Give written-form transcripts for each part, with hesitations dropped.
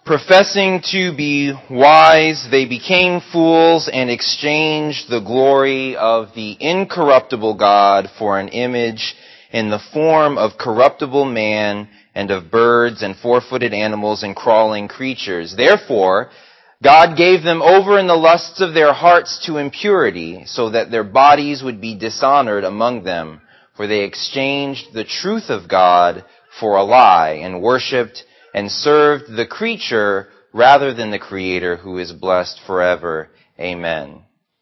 Professing to be wise, they became fools and exchanged the glory of the incorruptible God for an image in the form of corruptible man and of birds and four-footed animals and crawling creatures. Therefore, God gave them over in the lusts of their hearts to impurity, so that their bodies would be dishonored among them. For they exchanged the truth of God for a lie, and worshipped and served the creature rather than the Creator, who is blessed forever. Amen.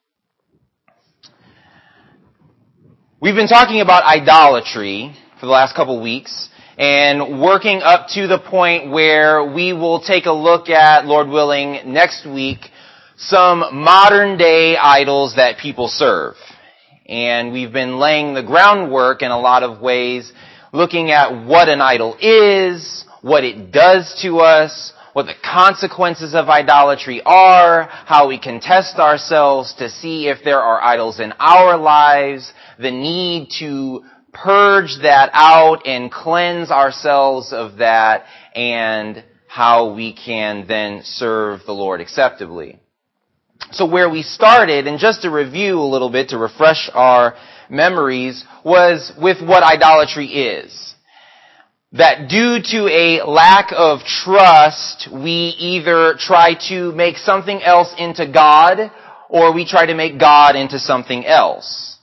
We've been talking about idolatry for the last couple weeks, and working up to the point where we will take a look at, Lord willing, next week, some modern day idols that people serve. And we've been laying the groundwork in a lot of ways, looking at what an idol is, what it does to us, what the consequences of idolatry are, how we can test ourselves to see if there are idols in our lives, the need to purge that out and cleanse ourselves of that, and how we can then serve the Lord acceptably. So where we started, and just to review a little bit to refresh our memories, was with what idolatry is. That due to a lack of trust, we either try to make something else into God, or we try to make God into something else.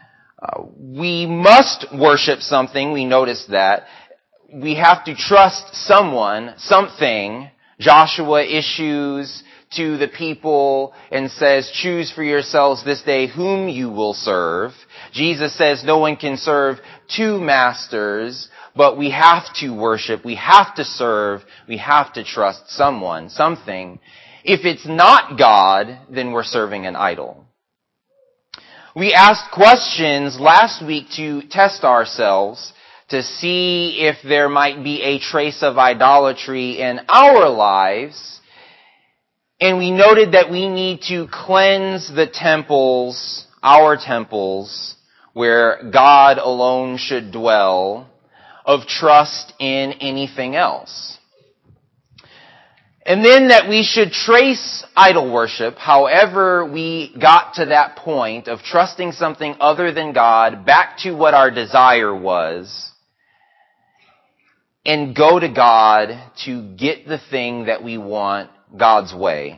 We must worship something, we notice that. We have to trust someone, something. Joshua issues to the people and says, choose for yourselves this day whom you will serve. Jesus says no one can serve two masters, but we have to worship, we have to serve, we have to trust someone, something. If it's not God, then we're serving an idol. We asked questions last week to test ourselves, to see if there might be a trace of idolatry in our lives. And we noted that we need to cleanse the temples, our temples, where God alone should dwell, of trust in anything else. And then that we should trace idol worship, however we got to that point of trusting something other than God, back to what our desire was, and go to God to get the thing that we want God's way.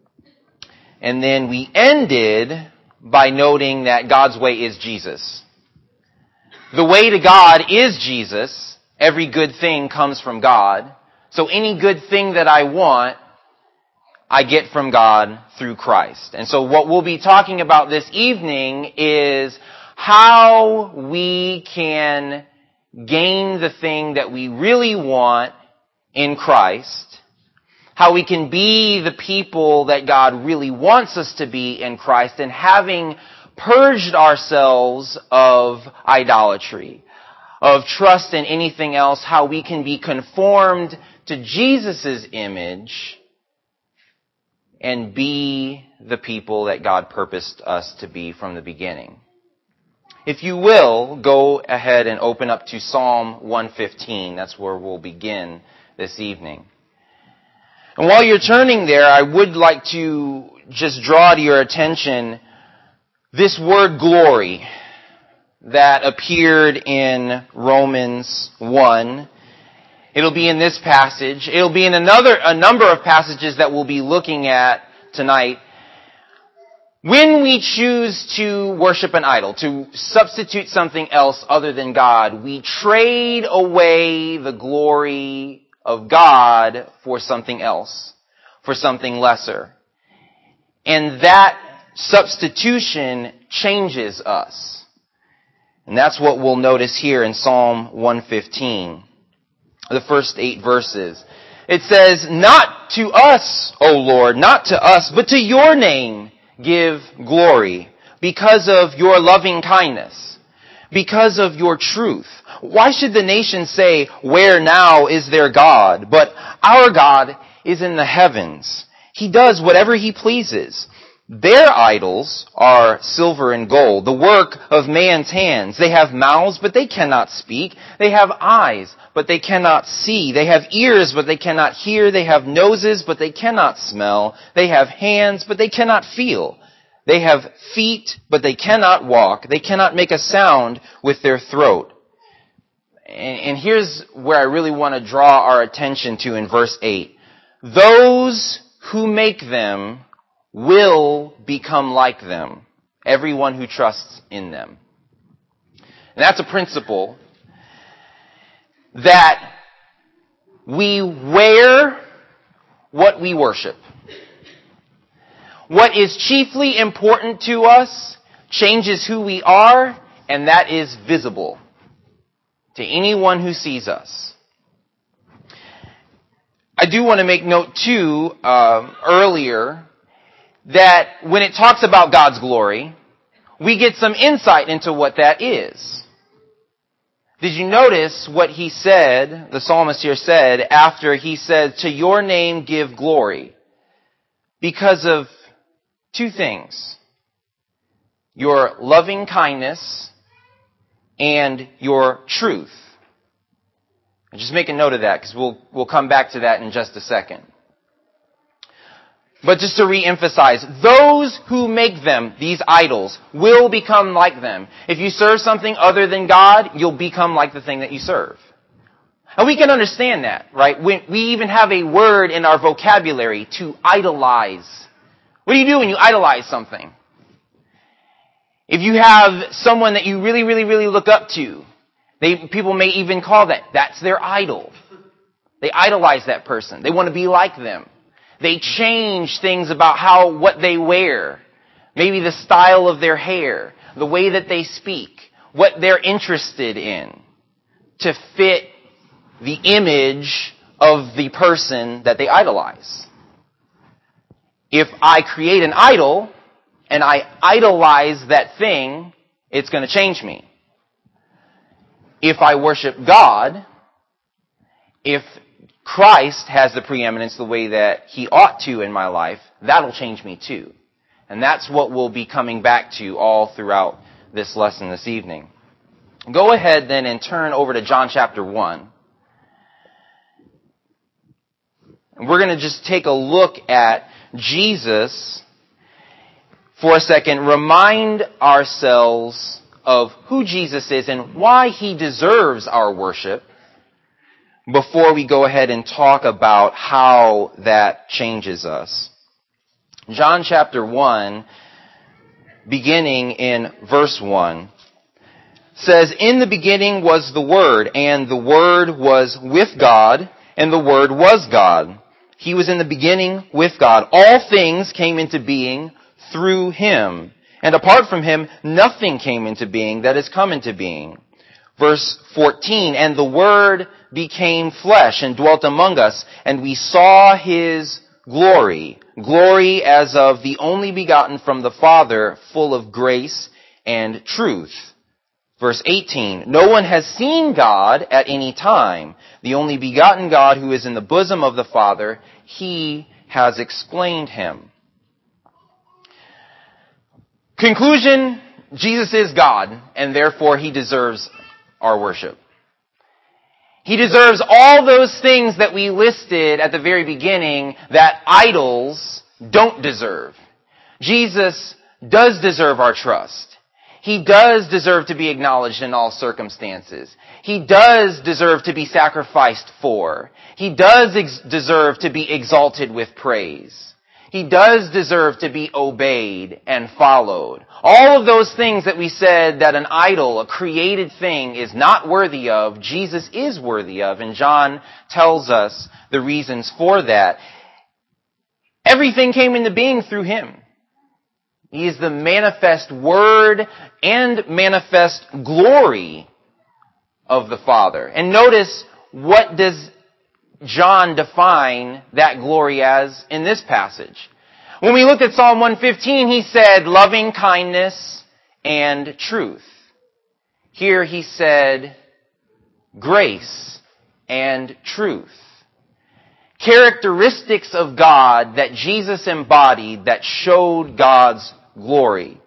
And then we ended by noting that God's way is Jesus. The way to God is Jesus. Every good thing comes from God. So any good thing that I want, I get from God through Christ. And so what we'll be talking about this evening is how we can gain the thing that we really want in Christ, how we can be the people that God really wants us to be in Christ, and having purged ourselves of idolatry, of trust in anything else, how we can be conformed to Jesus' image and be the people that God purposed us to be from the beginning. If you will, go ahead and open up to Psalm 115. That's where we'll begin this evening. And while you're turning there, I would like to just draw to your attention this word glory that appeared in Romans 1. It'll be in this passage. It'll be in a number of passages that we'll be looking at tonight. When we choose to worship an idol, to substitute something else other than God, we trade away the glory of God for something else, for something lesser. And that substitution changes us. And that's what we'll notice here in Psalm 115, the first 8 verses. It says, not to us, O Lord, not to us, but to your name give glory, because of your loving kindness, because of your truth. Why should the nations say, where now is their God? But our God is in the heavens. He does whatever he pleases. Their idols are silver and gold, the work of man's hands. They have mouths, but they cannot speak. They have eyes, but they cannot see. They have ears, but they cannot hear. They have noses, but they cannot smell. They have hands, but they cannot feel. They have feet, but they cannot walk. They cannot make a sound with their throat. And here's where I really want to draw our attention to in verse 8. Those who make them will become like them, everyone who trusts in them. And that's a principle that we wear what we worship. What is chiefly important to us changes who we are, and that is visible to anyone who sees us. I do want to make note too, earlier, that when it talks about God's glory, we get some insight into what that is. Did you notice what he said, the psalmist here said, after he said, "To your name give glory"? Because of two things. Your loving kindness and your truth. And just make a note of that, because we'll come back to that in just a second. But just to re-emphasize, those who make them, these idols, will become like them. If you serve something other than God, you'll become like the thing that you serve. And we can understand that, right? We even have a word in our vocabulary, to idolize. What do you do when you idolize something? If you have someone that you really, really, really look up to, people may even call that's their idol. They idolize that person. They want to be like them. They change things about what they wear. Maybe the style of their hair, the way that they speak, what they're interested in to fit the image of the person that they idolize. If I create an idol and I idolize that thing, it's going to change me. If I worship God, if Christ has the preeminence the way that he ought to in my life, that'll change me too. And that's what we'll be coming back to all throughout this lesson this evening. Go ahead then and turn over to John chapter 1. And we're going to just take a look at Jesus for a second, remind ourselves of who Jesus is and why he deserves our worship, before we go ahead and talk about how that changes us. John chapter 1, beginning in verse 1, says, "In the beginning was the Word, and the Word was with God, and the Word was God. He was in the beginning with God. All things came into being through him, and apart from him, nothing came into being that has come into being." Verse 14, "And the Word became flesh and dwelt among us, and we saw his glory, glory as of the only begotten from the Father, full of grace and truth." Verse 18, "No one has seen God at any time. The only begotten God who is in the bosom of the Father, he has explained him." Conclusion, Jesus is God, and therefore he deserves our worship. He deserves all those things that we listed at the very beginning that idols don't deserve. Jesus does deserve our trust. He does deserve to be acknowledged in all circumstances. He does deserve to be sacrificed for. He does deserve to be exalted with praise. He does deserve to be obeyed and followed. All of those things that we said that an idol, a created thing, is not worthy of, Jesus is worthy of, and John tells us the reasons for that. Everything came into being through him. He is the manifest Word and manifest glory of the Father. And notice, what does John define that glory as in this passage? When we looked at Psalm 115, he said loving kindness and truth. Here he said grace and truth. characteristics of God that Jesus embodied that showed God's glory.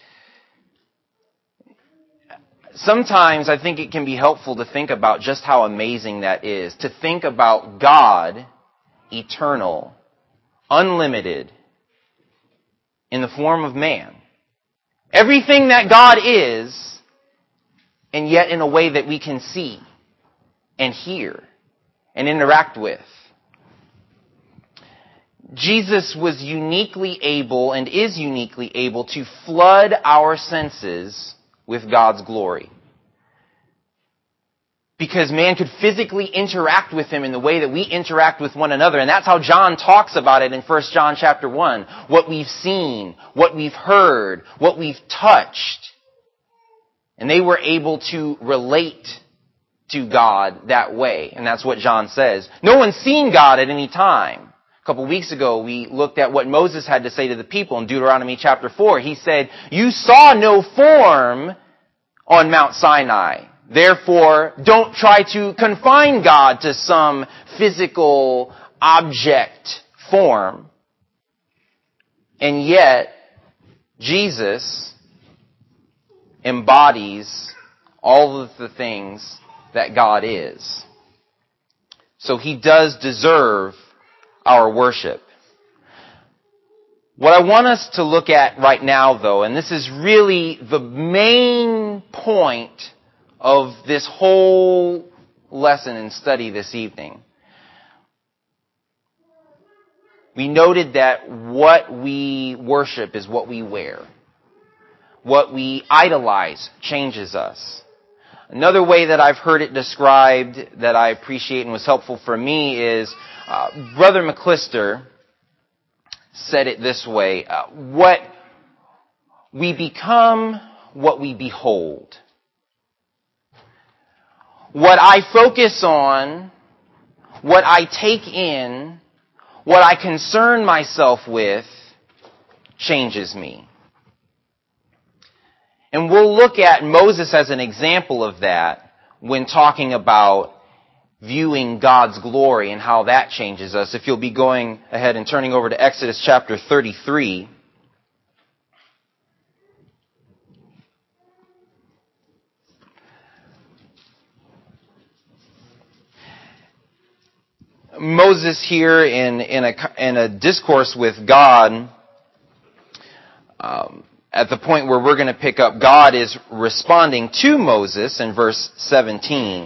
Sometimes I think it can be helpful to think about just how amazing that is. To think about God, eternal, unlimited, in the form of man. Everything that God is, and yet in a way that we can see and hear and interact with. Jesus was uniquely able and is uniquely able to flood our senses with God's glory. Because man could physically interact with him in the way that we interact with one another. And that's how John talks about it in 1 John chapter 1. What we've seen, what we've heard, what we've touched. And they were able to relate to God that way. And that's what John says. No one's seen God at any time. A couple weeks ago, we looked at what Moses had to say to the people in Deuteronomy chapter 4. He said, "You saw no form on Mount Sinai. Therefore, don't try to confine God to some physical object form." And yet, Jesus embodies all of the things that God is. So he does deserve our worship. What I want us to look at right now, though, and this is really the main point of this whole lesson and study this evening. We noted that what we worship is what we wear. What we idolize changes us. Another way that I've heard it described that I appreciate and was helpful for me is Brother McClister said it this way, what we become, what we behold. What I focus on, what I take in, what I concern myself with, changes me. And we'll look at Moses as an example of that when talking about viewing God's glory and how that changes us. If you'll be going ahead and turning over to Exodus chapter 33. Moses here in a discourse with God, at the point where we're going to pick up, God is responding to Moses in verse 17.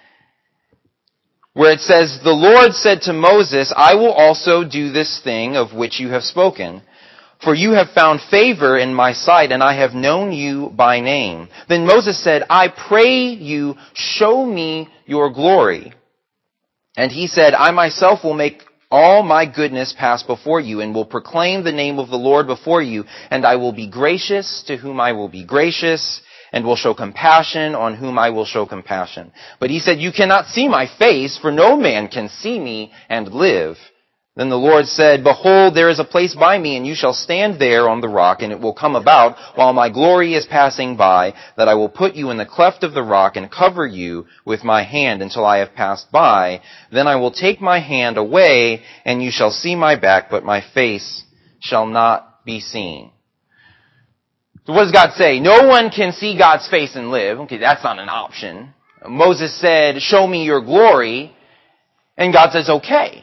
Where it says, "The Lord said to Moses, I will also do this thing of which you have spoken. For you have found favor in my sight, and I have known you by name." Then Moses said, "I pray you, show me your glory." And he said, "I myself will make all my goodness pass before you, and will proclaim the name of the Lord before you. And I will be gracious to whom I will be gracious, and will show compassion on whom I will show compassion." But he said, "You cannot see my face, for no man can see me and live." Then the Lord said, "Behold, there is a place by me, and you shall stand there on the rock, and it will come about, while my glory is passing by, that I will put you in the cleft of the rock, and cover you with my hand until I have passed by. Then I will take my hand away, and you shall see my back, but my face shall not be seen." So what does God say? No one can see God's face and live. Okay, that's not an option. Moses said, "Show me your glory." And God says, okay.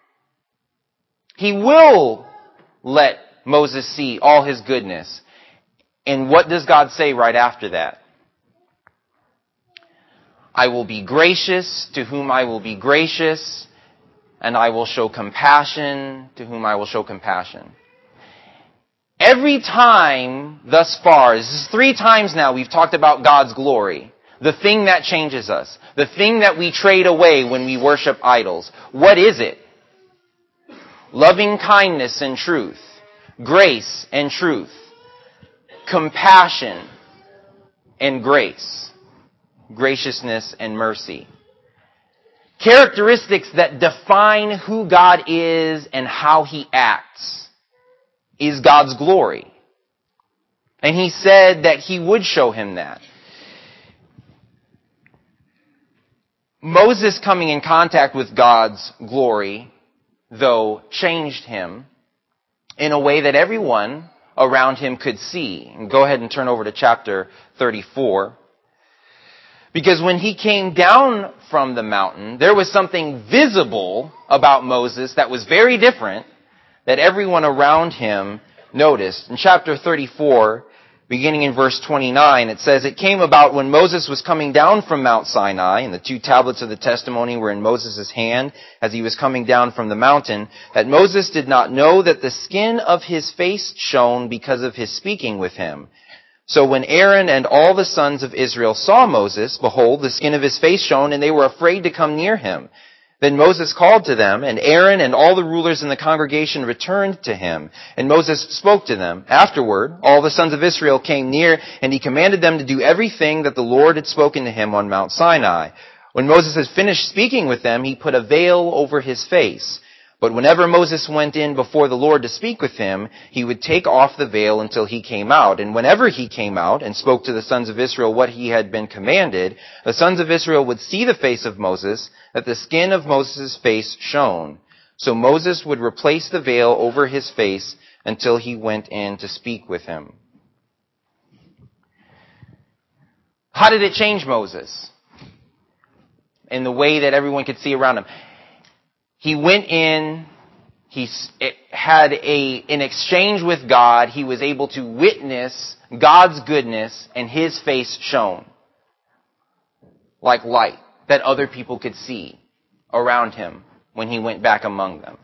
He will let Moses see all his goodness. And what does God say right after that? "I will be gracious to whom I will be gracious, and I will show compassion to whom I will show compassion." Every time thus far, this is 3 times now we've talked about God's glory. The thing that changes us. The thing that we trade away when we worship idols. What is it? Loving kindness and truth. Grace and truth. Compassion and grace. Graciousness and mercy. Characteristics that define who God is and how He acts is God's glory. And He said that He would show him that. Moses coming in contact with God's glory though, changed him in a way that everyone around him could see. And go ahead and turn over to chapter 34. Because when he came down from the mountain, there was something visible about Moses that was very different that everyone around him noticed. In chapter 34, beginning in verse 29, it says, "It came about when Moses was coming down from Mount Sinai, and the 2 tablets of the testimony were in Moses' hand as he was coming down from the mountain, that Moses did not know that the skin of his face shone because of his speaking with him. So when Aaron and all the sons of Israel saw Moses, behold, the skin of his face shone, and they were afraid to come near him. Then Moses called to them, and Aaron and all the rulers in the congregation returned to him. And Moses spoke to them. Afterward, all the sons of Israel came near, and he commanded them to do everything that the Lord had spoken to him on Mount Sinai. When Moses had finished speaking with them, he put a veil over his face. But whenever Moses went in before the Lord to speak with him, he would take off the veil until he came out. And whenever he came out and spoke to the sons of Israel what he had been commanded, the sons of Israel would see the face of Moses, that the skin of Moses' face shone. So Moses would replace the veil over his face until he went in to speak with him." How did it change Moses? In the way that everyone could see around him. He went in, he had an exchange with God, he was able to witness God's goodness, and his face shone like light that other people could see around him when he went back among them.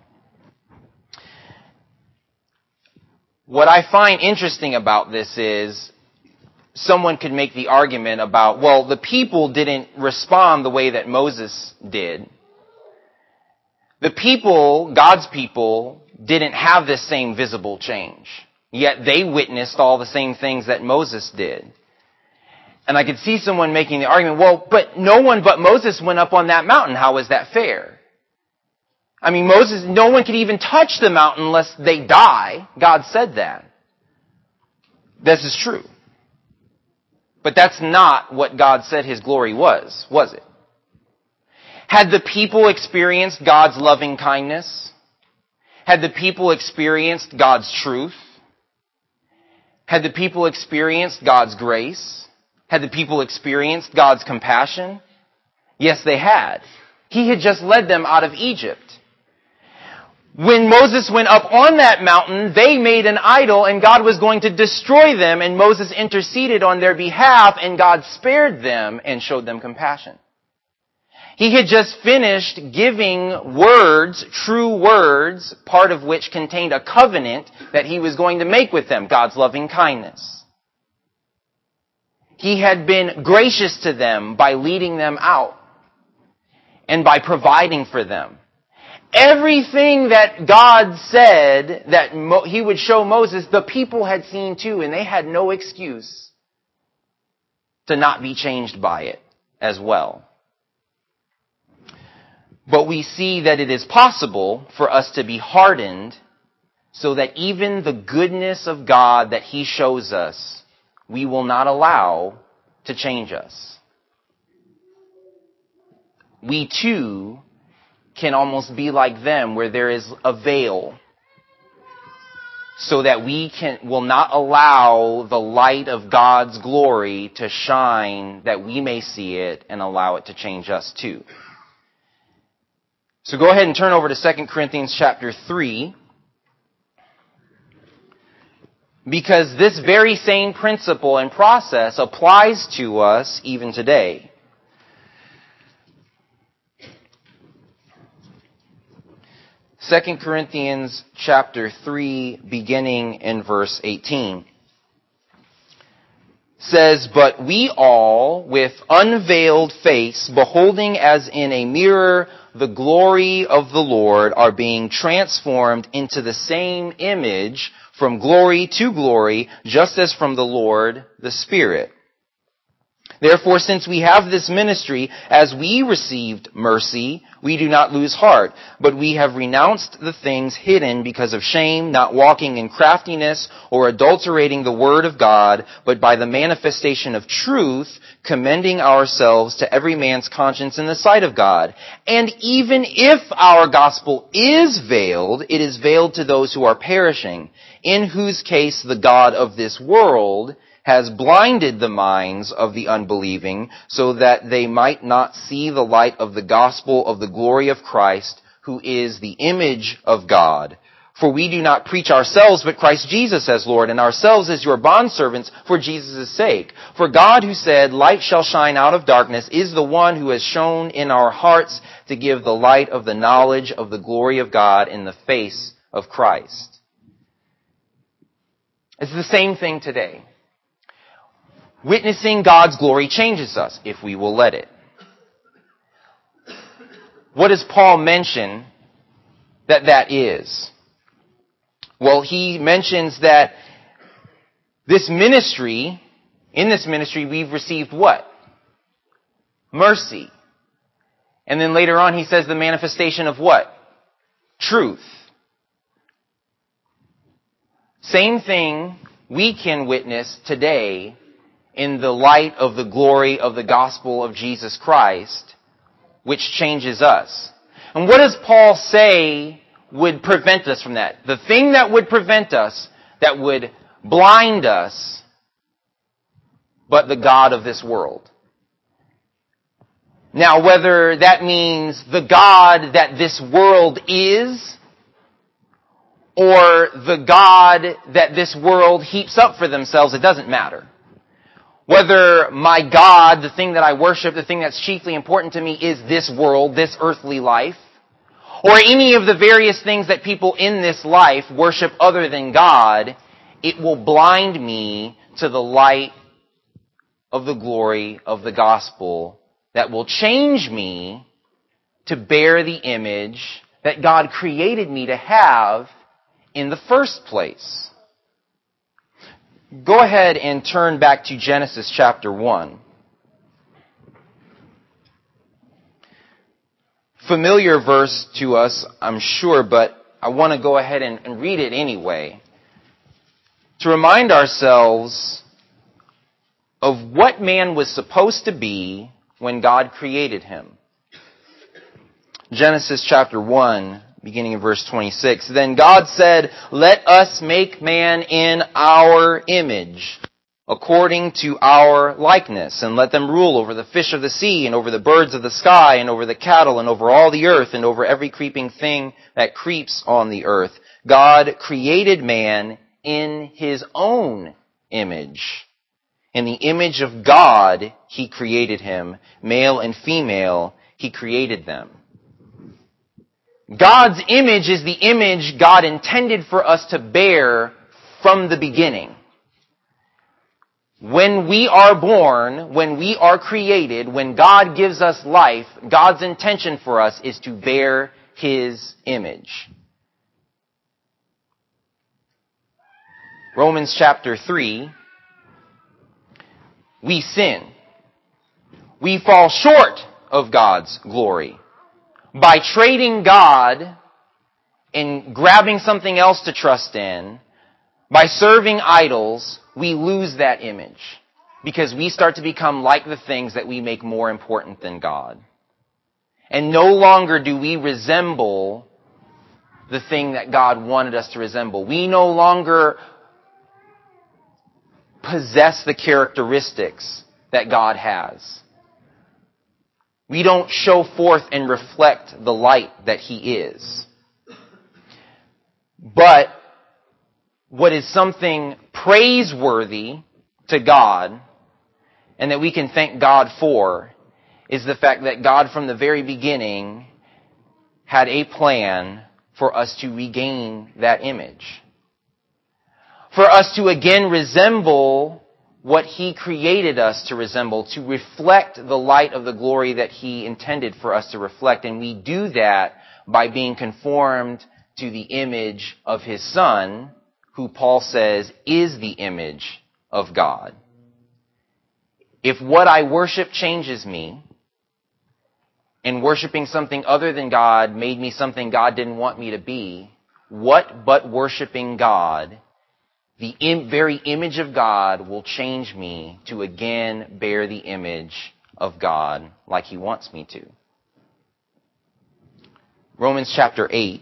What I find interesting about this is someone could make the argument about, well, the people didn't respond the way that Moses did. The people, God's people, didn't have this same visible change. Yet they witnessed all the same things that Moses did. And I could see someone making the argument, well, but no one but Moses went up on that mountain. How is that fair? I mean, no one could even touch the mountain unless they die. God said that. This is true. But that's not what God said his glory was it? Had the people experienced God's loving kindness? Had the people experienced God's truth? Had the people experienced God's grace? Had the people experienced God's compassion? Yes, they had. He had just led them out of Egypt. When Moses went up on that mountain, they made an idol and God was going to destroy them, and Moses interceded on their behalf and God spared them and showed them compassion. He had just finished giving words, true words, part of which contained a covenant that he was going to make with them, God's loving kindness. He had been gracious to them by leading them out and by providing for them. Everything that God said that he would show Moses, the people had seen too, and they had no excuse to not be changed by it as well. But we see that it is possible for us to be hardened so that even the goodness of God that he shows us, we will not allow to change us. We too can almost be like them, where there is a veil, so that we will not allow the light of God's glory to shine, that we may see it and allow it to change us too. So go ahead and turn over to 2 Corinthians chapter 3. Because this very same principle and process applies to us even today. 2 Corinthians chapter 3, beginning in verse 18. Says, "But we all, with unveiled face, beholding as in a mirror the glory of the Lord, are being transformed into the same image from glory to glory, just as from the Lord the Spirit. Therefore, since we have this ministry, as we received mercy, we do not lose heart, but we have renounced the things hidden because of shame, not walking in craftiness or adulterating the word of God, but by the manifestation of truth, commending ourselves to every man's conscience in the sight of God. And even if our gospel is veiled, it is veiled to those who are perishing, in whose case the God of this world has blinded the minds of the unbelieving, so that they might not see the light of the gospel of the glory of Christ, who is the image of God. For we do not preach ourselves, but Christ Jesus as Lord, and ourselves as your bondservants for Jesus' sake. For God, who said, light shall shine out of darkness, is the one who has shone in our hearts to give the light of the knowledge of the glory of God in the face of Christ. It's the same thing today. Witnessing God's glory changes us if we will let it. What does Paul mention that is? Well, he mentions that in this ministry, we've received what? Mercy. And then later on, he says the manifestation of what? Truth. Same thing we can witness today in the light of the glory of the gospel of Jesus Christ, which changes us. And what does Paul say would prevent us from that? The thing that would prevent us, that would blind us, but the God of this world. Now, whether that means the God that this world is, or the God that this world heaps up for themselves, it doesn't matter. Whether my God, the thing that I worship, the thing that's chiefly important to me is this world, this earthly life, or any of the various things that people in this life worship other than God, it will blind me to the light of the glory of the gospel that will change me to bear the image that God created me to have in the first place. Go ahead and turn back to Genesis chapter 1. Familiar verse to us, I'm sure, but I want to go ahead and read it anyway, to remind ourselves of what man was supposed to be when God created him. Genesis chapter 1, beginning in verse 26. Then God said, let us make man in our image, according to our likeness, and let them rule over the fish of the sea, and over the birds of the sky, and over the cattle, and over all the earth, and over every creeping thing that creeps on the earth. God created man in his own image. In the image of God, he created him. Male and female, he created them. God's image is the image God intended for us to bear from the beginning. When we are born, when we are created, when God gives us life, God's intention for us is to bear his image. Romans chapter 3, we sin. We fall short of God's glory. By trading God and grabbing something else to trust in, by serving idols, we lose that image because we start to become like the things that we make more important than God. And no longer do we resemble the thing that God wanted us to resemble. We no longer possess the characteristics that God has. We don't show forth and reflect the light that he is. But what is something praiseworthy to God and that we can thank God for is the fact that God from the very beginning had a plan for us to regain that image. For us to again resemble what he created us to resemble, to reflect the light of the glory that he intended for us to reflect. And we do that by being conformed to the image of his Son, who Paul says is the image of God. if what I worship changes me, and worshiping something other than God made me something God didn't want me to be, what but worshiping God, the very image of God, will change me to again bear the image of God like He wants me to? Romans chapter 8.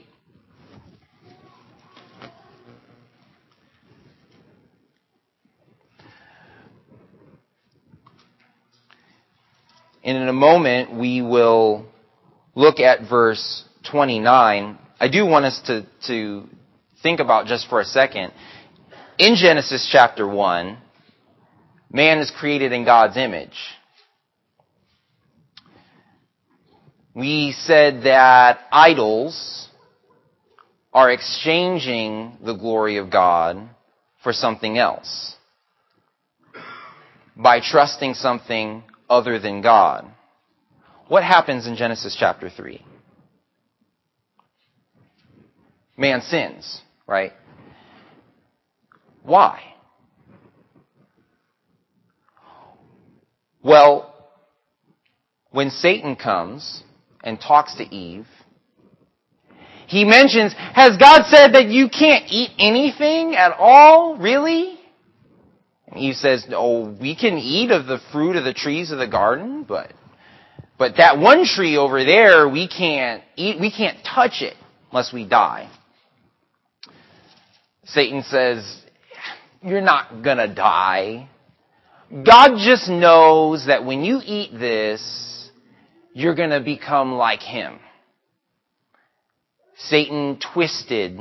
And in a moment, we will look at verse 29. I do want us to think about just for a second. In Genesis chapter 1, man is created in God's image. We said that idols are exchanging the glory of God for something else by trusting something other than God. What happens in Genesis chapter 3? Man sins, right? Why? Well, when Satan comes and talks to Eve, he mentions, has God said that you can't eat anything at all? Really? And Eve says, no, we can eat of the fruit of the trees of the garden, but that one tree over there, we can't eat, we can't touch it unless we die. Satan says, you're not gonna die. God just knows that when you eat this, you're gonna become like Him. Satan twisted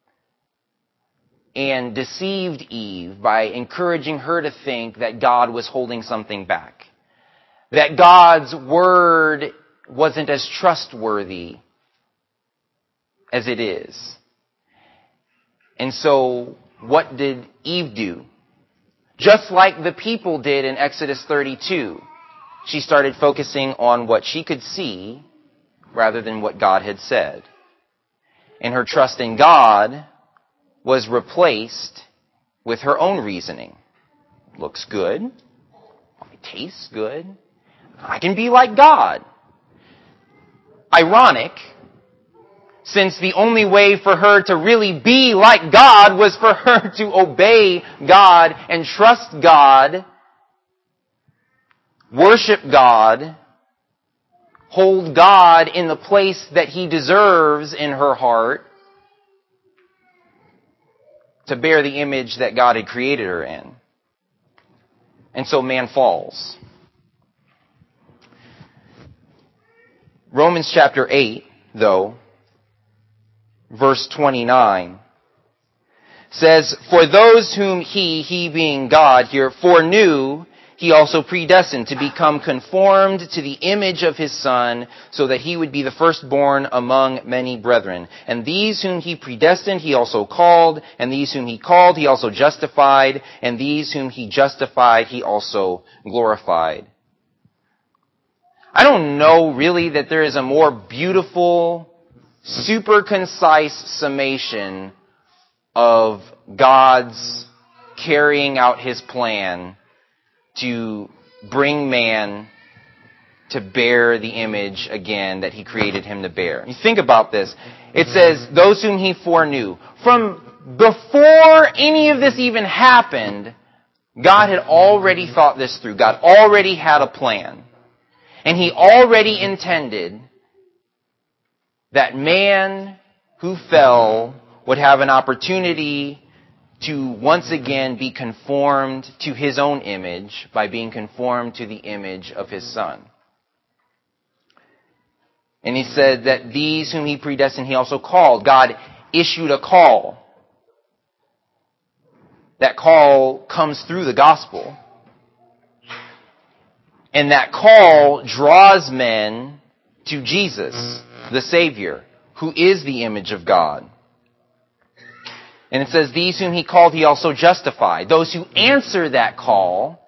and deceived Eve by encouraging her to think that God was holding something back. That God's word wasn't as trustworthy as it is. And so, what did Eve do? Just like the people did in Exodus 32, she started focusing on what she could see rather than what God had said. And her trust in God was replaced with her own reasoning. Looks good. It tastes good. I can be like God. Ironic, since the only way for her to really be like God was for her to obey God and trust God, worship God, hold God in the place that He deserves in her heart, to bear the image that God had created her in. And so man falls. Romans chapter 8, though, verse 29, says, for those whom he being God here, foreknew, He also predestined to become conformed to the image of His Son, so that He would be the firstborn among many brethren. And these whom He predestined, He also called, and these whom He called, He also justified, and these whom He justified, He also glorified. I don't know really that there is a more beautiful, super concise summation of God's carrying out His plan to bring man to bear the image again that He created him to bear. You think about this. It says, those whom He foreknew. From before any of this even happened, God had already thought this through. God already had a plan. And He already intended that man who fell would have an opportunity to once again be conformed to His own image by being conformed to the image of His Son. And He said that these whom He predestined, He also called. God issued a call. That call comes through the gospel. And that call draws men to Jesus, the Savior, who is the image of God. And it says, these whom He called, He also justified. Those who answer that call,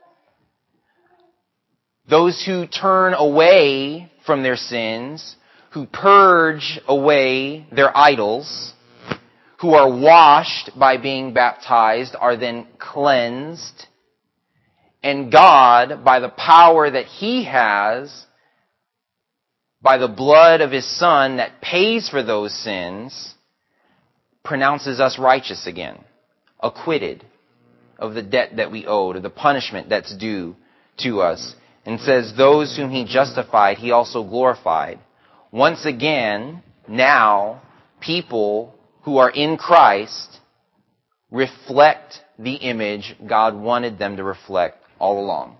those who turn away from their sins, who purge away their idols, who are washed by being baptized, are then cleansed And God, by the power that He has, by the blood of His Son that pays for those sins, pronounces us righteous again, acquitted of the debt that we owed, of the punishment that's due to us, and says, those whom He justified, He also glorified. Once again, now, people who are in Christ reflect the image God wanted them to reflect all along.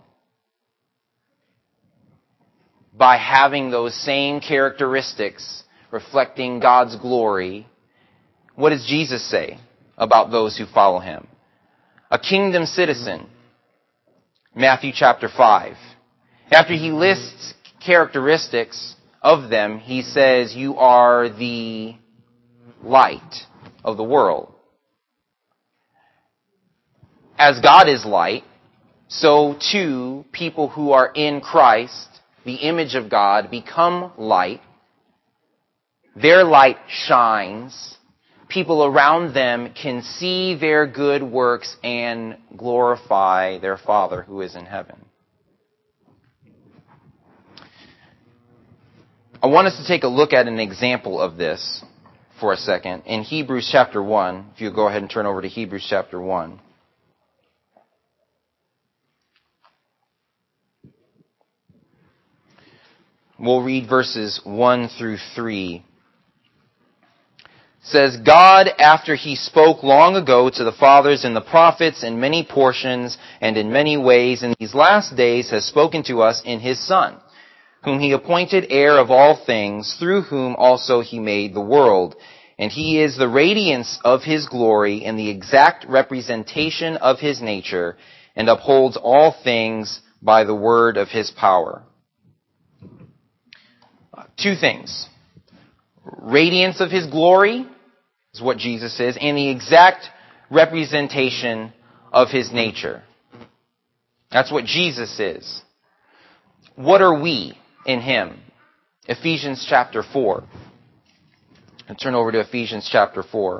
By having those same characteristics reflecting God's glory, what does Jesus say about those who follow Him? A kingdom citizen, Matthew chapter 5. After He lists characteristics of them, He says, you are the light of the world. As God is light, so too people who are in Christ, the image of God, become light. Their light shines. People around them can see their good works and glorify their Father who is in heaven. I want us to take a look at an example of this for a second in Hebrews chapter 1. If you'll go ahead and turn over to Hebrews chapter 1. We'll read verses 1 through 3. It says, God, after He spoke long ago to the fathers and the prophets in many portions and in many ways, in these last days has spoken to us in His Son, whom He appointed heir of all things, through whom also He made the world. And He is the radiance of His glory and the exact representation of His nature, and upholds all things by the word of His power. Two things. Radiance of His glory is what Jesus is, and the exact representation of His nature. That's what Jesus is. What are we in Him? Ephesians chapter 4. And turn over to Ephesians chapter 4.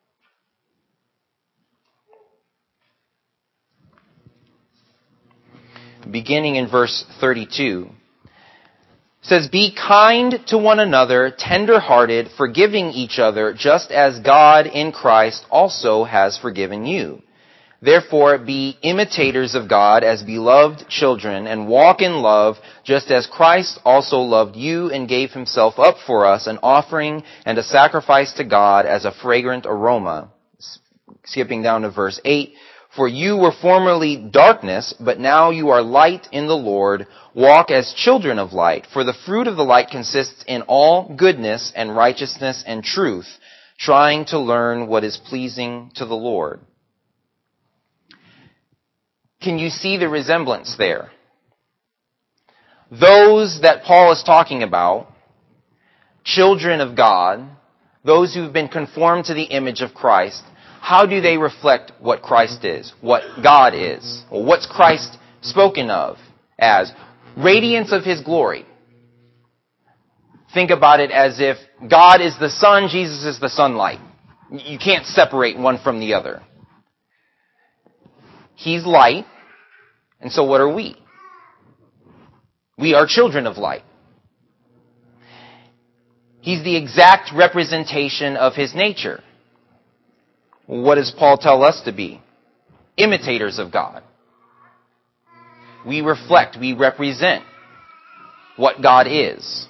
Beginning in verse 32. It says, be kind to one another, tender-hearted, forgiving each other, just as God in Christ also has forgiven you. Therefore, be imitators of God as beloved children, and walk in love, just as Christ also loved you and gave Himself up for us, an offering and a sacrifice to God as a fragrant aroma. Skipping down to verse 8. For you were formerly darkness, but now you are light in the Lord. Walk as children of light. For the fruit of the light consists in all goodness and righteousness and truth, trying to learn what is pleasing to the Lord. Can you see the resemblance there? Those that Paul is talking about, children of God, those who've been conformed to the image of Christ, how do they reflect what Christ is, what God is? Well, what's Christ spoken of as? Radiance of His glory. Think about it as if God is the sun, Jesus is the sunlight. You can't separate one from the other. He's light, and so what are we? We are children of light. He's the exact representation of His nature. What does Paul tell us to be? Imitators of God. We reflect, we represent what God is.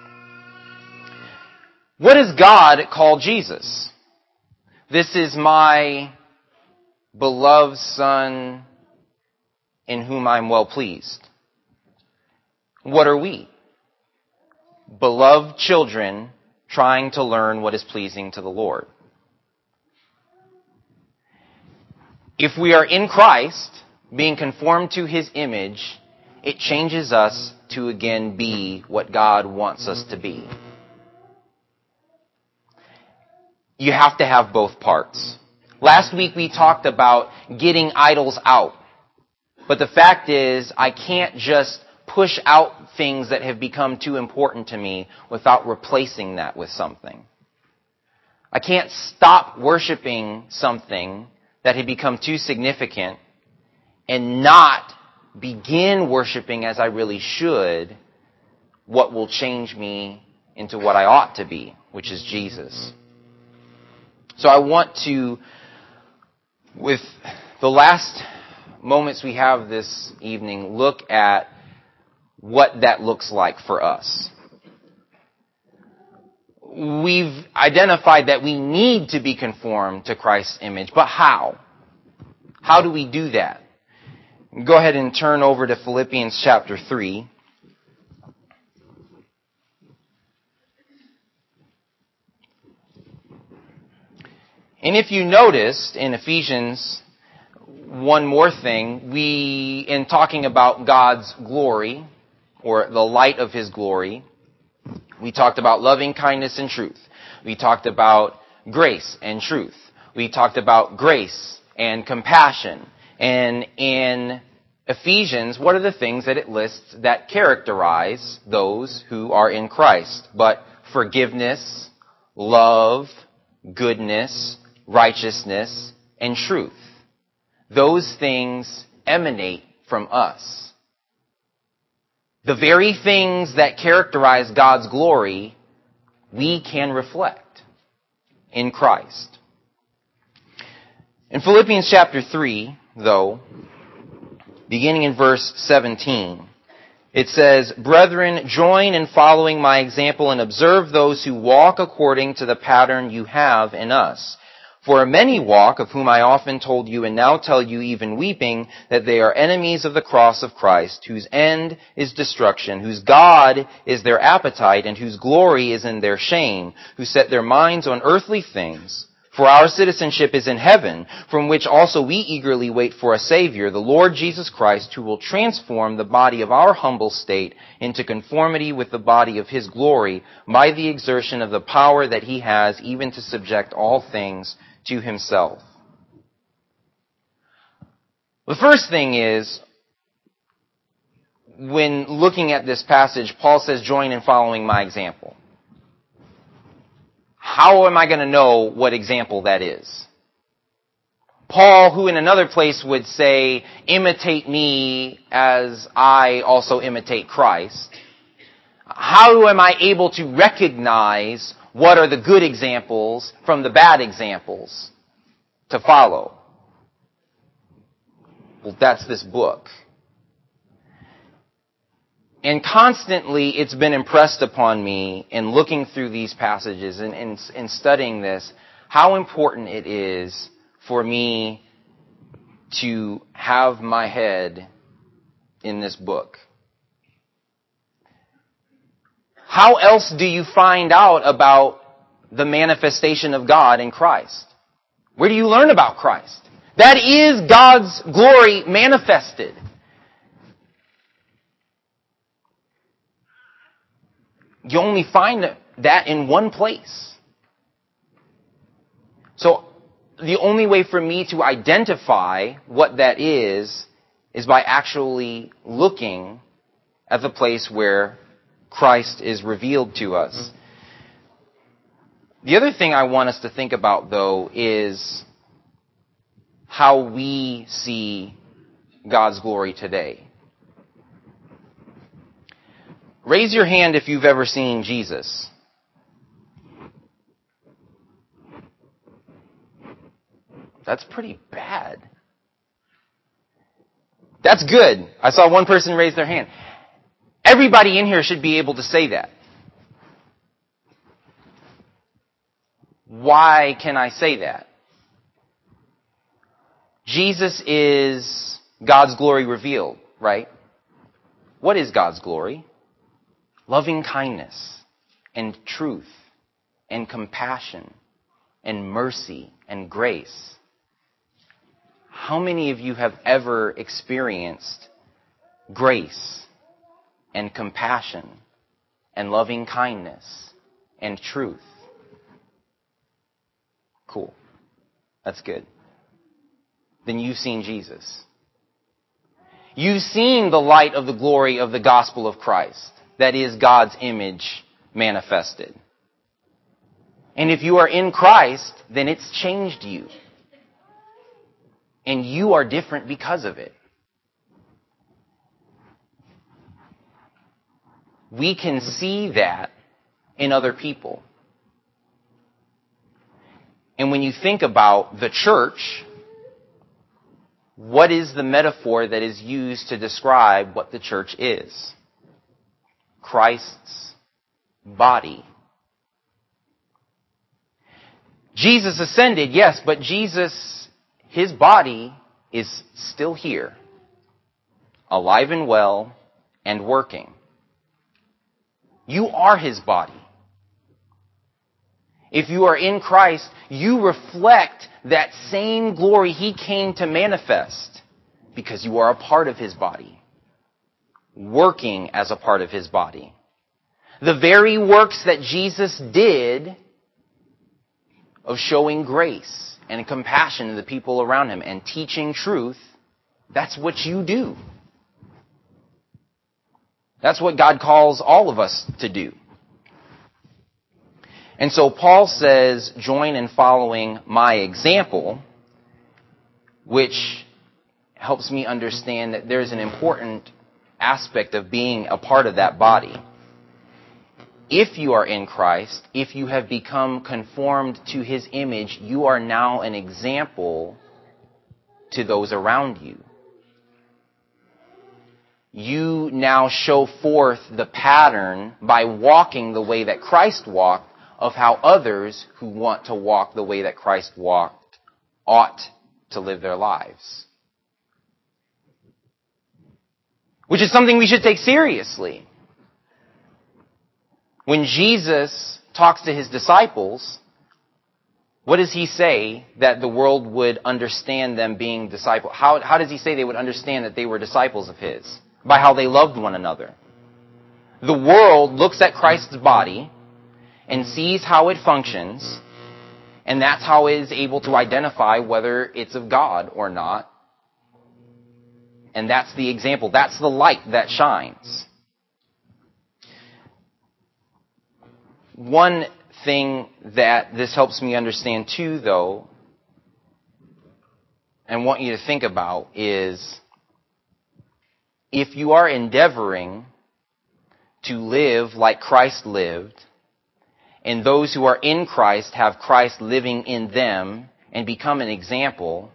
What does God call Jesus? This is my beloved Son in whom I'm well pleased. What are we? Beloved children trying to learn what is pleasing to the Lord. If we are in Christ, being conformed to His image, it changes us to again be what God wants us to be. You have to have both parts. Last week we talked about getting idols out. But the fact is, I can't just push out things that have become too important to me without replacing that with something. I can't stop worshiping something that had become too significant and not begin worshiping as I really should, what will change me into what I ought to be, which is Jesus. So I want to, with the last moments we have this evening, look at what that looks like for us. We've identified that we need to be conformed to Christ's image, but how? How do we do that? Go ahead and turn over to Philippians chapter 3. And if you noticed in Ephesians, one more thing, in talking about God's glory, or the light of His glory, we talked about loving kindness and truth. We talked about grace and truth. We talked about grace and compassion. And in Ephesians, what are the things that it lists that characterize those who are in Christ? But forgiveness, love, goodness, righteousness, and truth. Those things emanate from us. The very things that characterize God's glory, we can reflect in Christ. In Philippians chapter 3, though, beginning in verse 17, it says, "Brethren, join in following my example and observe those who walk according to the pattern you have in us. For many walk, of whom I often told you and now tell you even weeping, that they are enemies of the cross of Christ, whose end is destruction, whose God is their appetite, and whose glory is in their shame, who set their minds on earthly things. For our citizenship is in heaven, from which also we eagerly wait for a Savior, the Lord Jesus Christ, who will transform the body of our humble state into conformity with the body of His glory, by the exertion of the power that He has, even to subject all things to Himself." The first thing is, when looking at this passage, Paul says, join in following my example. How am I going to know what example that is? Paul, who in another place would say, imitate me as I also imitate Christ. How am I able to recognize what are the good examples from the bad examples to follow? Well, that's this book. And constantly it's been impressed upon me in looking through these passages and in studying this, how important it is for me to have my head in this book. How else do you find out about the manifestation of God in Christ? Where do you learn about Christ? That is God's glory manifested. You only find that in one place. So the only way for me to identify what that is by actually looking at the place where Christ is revealed to us. The other thing I want us to think about, though, is how we see God's glory today. Raise your hand if you've ever seen Jesus. That's pretty bad. That's good. I saw one person raise their hand. Everybody in here should be able to say that. Why can I say that? Jesus is God's glory revealed, right? What is God's glory? Loving kindness and truth and compassion and mercy and grace. How many of you have ever experienced grace and compassion and loving kindness and truth? Cool. That's good. Then you've seen Jesus. You've seen the light of the glory of the gospel of Christ. That is God's image manifested. And if you are in Christ, then it's changed you. And you are different because of it. we can see that in other people. And when you think about the church, what is the metaphor that is used to describe what the church is? Christ's body. Jesus ascended, yes, but Jesus, his body is still here, alive and well and working. You are his body. If you are in Christ, you reflect that same glory he came to manifest because you are a part of his body, working as a part of his body. The very works that Jesus did of showing grace and compassion to the people around him and teaching truth, that's what you do. That's what God calls all of us to do. And so Paul says, join in following my example, which helps me understand that there's an important aspect of being a part of that body. If you are in Christ, if you have become conformed to his image, you are now an example to those around you. You now show forth the pattern by walking the way that Christ walked of how others who want to walk the way that Christ walked ought to live their lives. Which is something we should take seriously. When Jesus talks to his disciples, what does he say that the world would understand them being disciples? How does he say they would understand that they were disciples of his? By how they loved one another. The world looks at Christ's body and sees how it functions, and that's how it is able to identify whether it's of God or not. And that's the example. That's the light that shines. One thing that this helps me understand too, though, and want you to think about is, if you are endeavoring to live like Christ lived, and those who are in Christ have Christ living in them and become an example,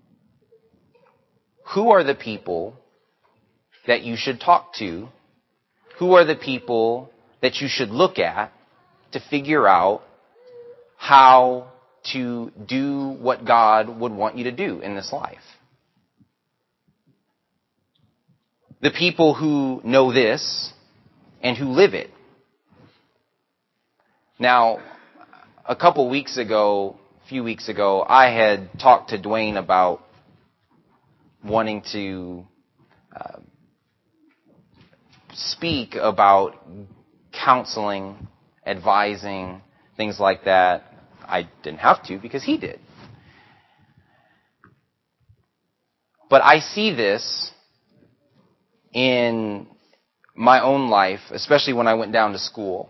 who are the people that you should talk to? Who are the people that you should look at to figure out how to do what God would want you to do in this life? The people who know this and who live it. Now, a few weeks ago, I had talked to Dwayne about wanting to speak about counseling, advising, things like that. I didn't have to because he did. But I see this in my own life, especially when I went down to school,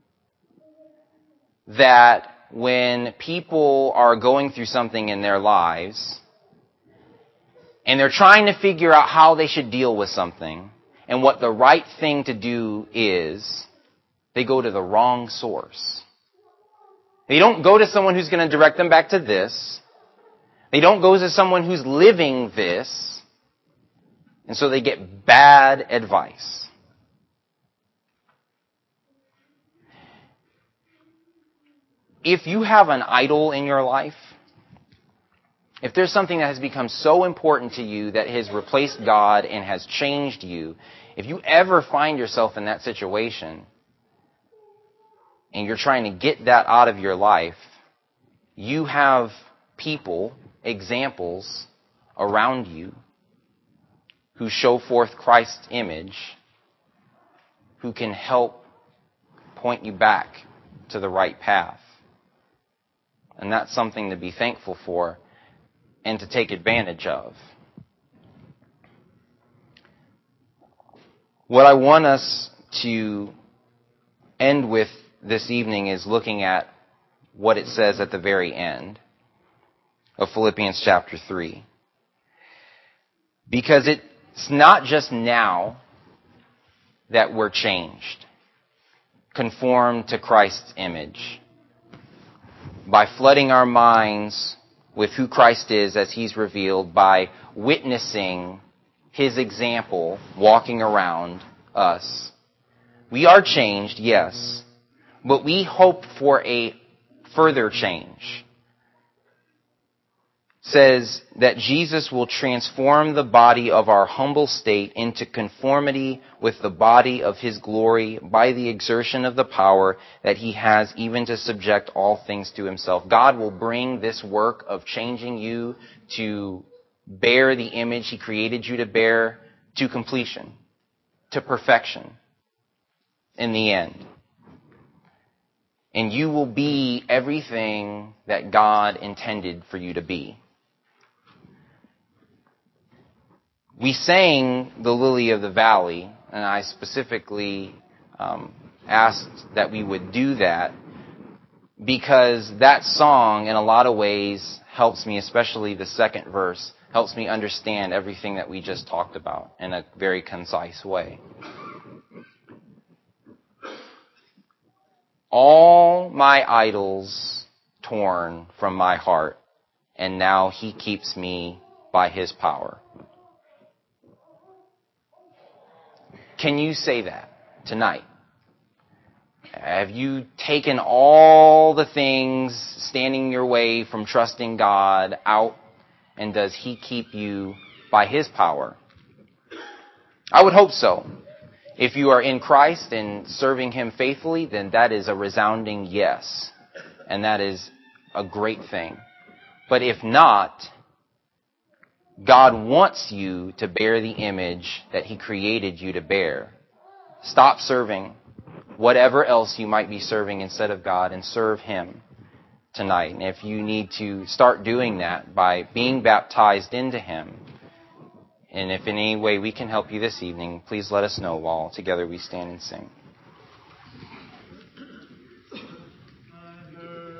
that when people are going through something in their lives and they're trying to figure out how they should deal with something and what the right thing to do is, they go to the wrong source. They don't go to someone who's going to direct them back to this. They don't go to someone who's living this. And so they get bad advice. If you have an idol in your life, if there's something that has become so important to you that has replaced God and has changed you, if you ever find yourself in that situation and you're trying to get that out of your life, you have people, examples around you who show forth Christ's image, who can help point you back to the right path. And that's something to be thankful for and to take advantage of. What I want us to end with this evening is looking at what it says at the very end of Philippians chapter 3. Because it's not just now that we're changed. conformed to Christ's image. By flooding our minds with who Christ is as he's revealed, by witnessing his example walking around us. We are changed, yes, but we hope for a further change. Says that Jesus will transform the body of our humble state into conformity with the body of his glory by the exertion of the power that he has even to subject all things to himself. God will bring this work of changing you to bear the image he created you to bear to completion, to perfection in the end. And you will be everything that God intended for you to be. We sang the Lily of the Valley, and I specifically asked that we would do that because that song, in a lot of ways, helps me, especially the second verse, helps me understand everything that we just talked about in a very concise way. All my idols torn from my heart, and now he keeps me by his power. Can you say that tonight? Have you taken all the things standing in your way from trusting God out, and does he keep you by his power? I would hope so. If you are in Christ and serving him faithfully, then that is a resounding yes. And that is a great thing. But if not, God wants you to bear the image that he created you to bear. Stop serving whatever else you might be serving instead of God and serve him tonight. And if you need to start doing that by being baptized into him, and if in any way we can help you this evening, please let us know while together we stand and sing.